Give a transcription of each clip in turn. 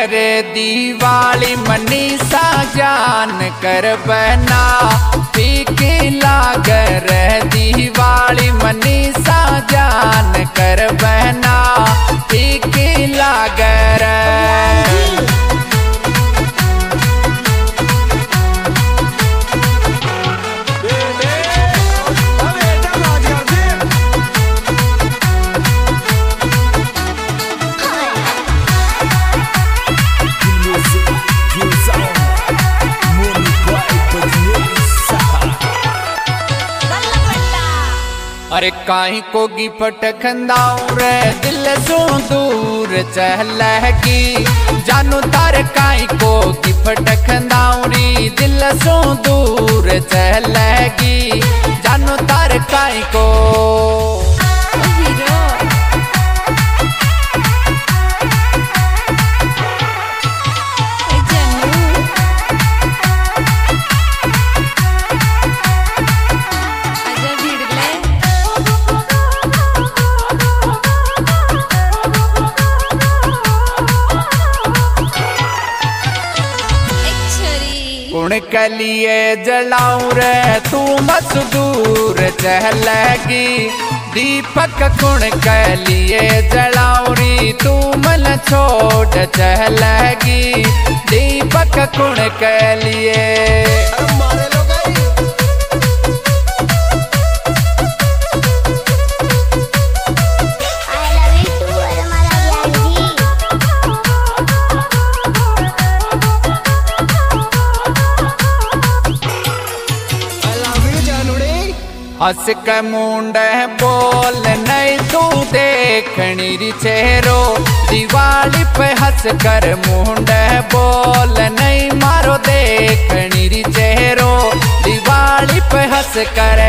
करे दिवाली मनीषा जान कर बना फीकी लागर दिवाली मनीषा जान कर बना फीकी लागर। अरे काई को गिफ्ट खंदाऊ रे दिल सो दूर चहलगी जानू तार काई को गिफ्ट खंदाऊ री दिल सो दूर चहलगी जानू तार काई को। कुण के लिए जलाऊं रे तू मजदूर चहलगी दीपक कुण के लिए जलाऊं री तू मन छोड़ चहलगी दीपक कुण के लिए। हंस के मुंड बोल नहीं तू देखनी री चेहरो दिवाली पे हंस कर मुंड बोल नहीं मारो देखनी री चेहरो दिवाली पे हंस करे।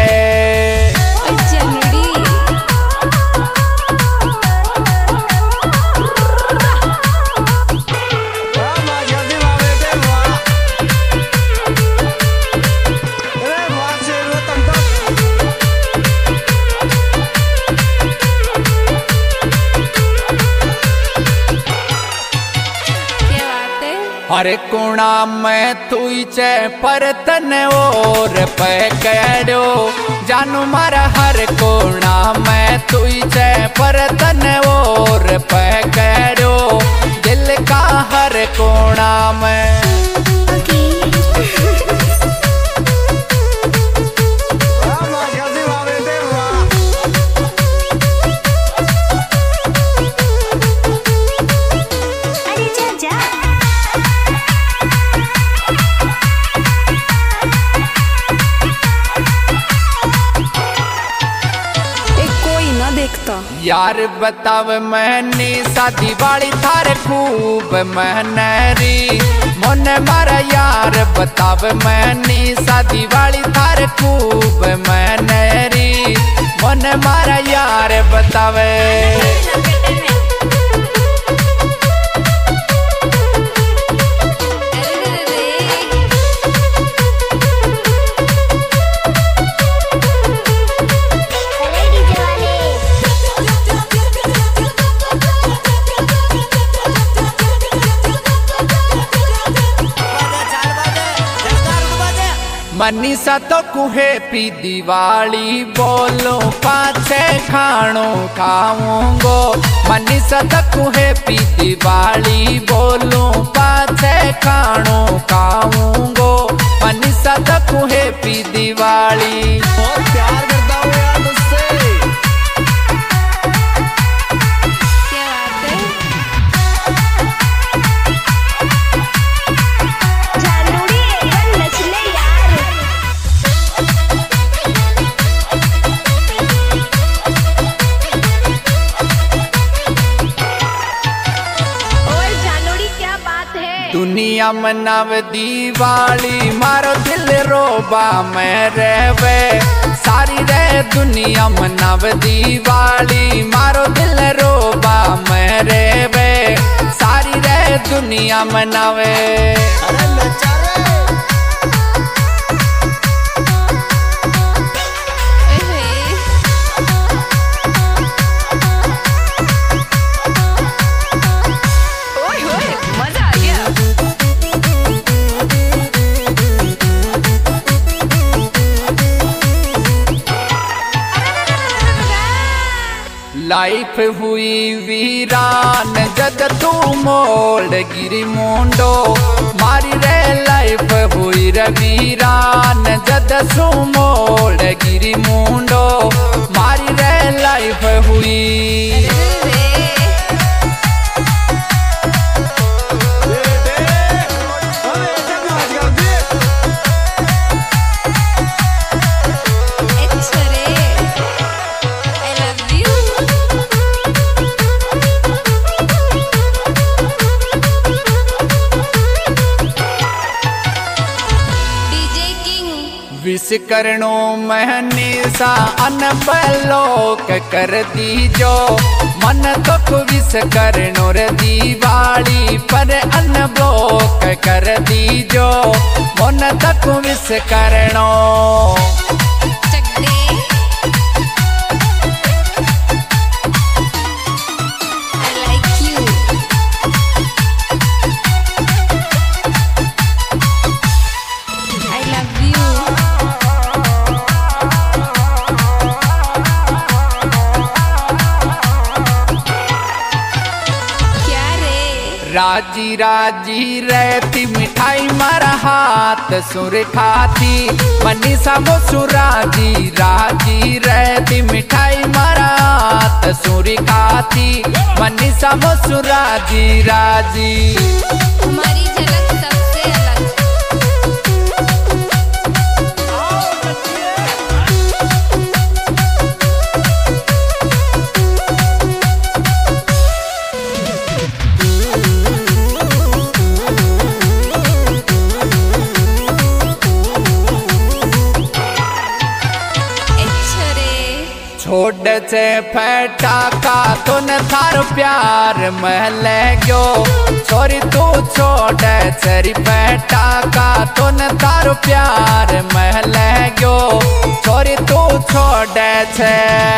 हर कोना में तुई चे परतन और पकड़ो जानू मारा हर कोना में तुई चे परतन और पकड़ो दिल का हर कोना में। यार बताव मैनी सा दिवाली थार खूब महनरी मन मारा यार बताव मैनी सा दिवाली थार खूब महनरी मन मारा यार बतावे। मनीषा तो कुहे पी दिवाली बोलो पाछे खानो खाऊंगो मनीषा तो कुहे पी दिवाली बोलो पाछे खानो खाऊंगो मनीषा तो कुहे पी दिवाली। बहुत प्यार करता हूँ यार मुझसे। दुनिया मनाव दिवाली मारो दिल रोबा में रहवे सारी रे दुनिया मनाव दिवाली मारो दिल रोबा में रहवे सारी रे दुनिया मनावे। मजा लाइफ हुई वीरान जद तू मोड़ गिरी मुंडो मारी रे लाइफ हुई रे वीरान जद तू मोड़ गिरी मुंडो मारी रे लाइफ हुई। विश करनो महनीसा अनबलोक कर दीजो मन दुख विश करनो रे दिवाली पर अनब्लोक कर दीजो मन दुख विश करनो। राजी राजी रहती मिठाई मारा हाथ सुर खाती मनीषा मोसु राजी राजी रहती मिठाई मारा हाथ सुर खाती मनीषा मोसु राजी राजी। तुम्हारी झलक सबसे अलग। छोड़ से फटाका तुन थार प्यार महल गयो छोरी तू छोड़ चरी फटाका तुन थार प्यार महल गयो छोरी तू छोड़ छे।